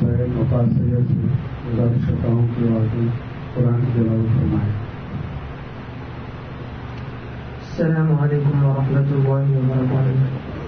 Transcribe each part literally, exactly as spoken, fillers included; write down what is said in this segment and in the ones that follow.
अपने मुकासर से गुजारिश करता हूँ कि आगे कुरान की तिलावत फरमाएं। अस्सलामु अलैकुम वरहमतुल्लाहि वबरकातुहू।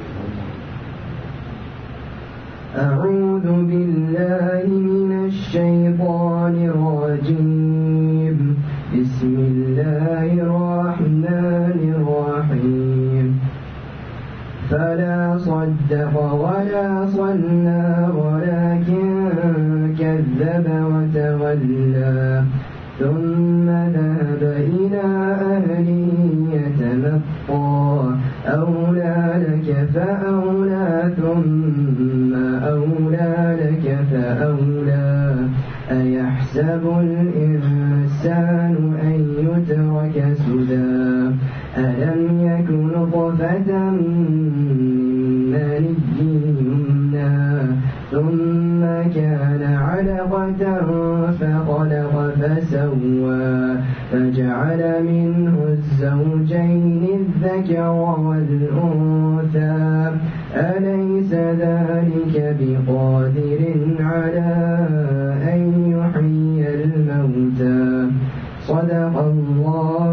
أعوذ بالله من الشيطان الرجيم. بسم الله الرحمن الرحيم. فلا صدق ولا صلى ولكن كذب وتولى ثم ذهب إلى أهله يتمطى أولى لك فأولى ثم أولى لك فأولى أيحسب الإنسان أن يترك سدى ألم يكن نطفة من مني يمنى ثم كان علقة فخلق فسوى فجعل منه الزوجين الذكر والأنثى أليس ذلك بقادر على أن يحيي الموتى صدق الله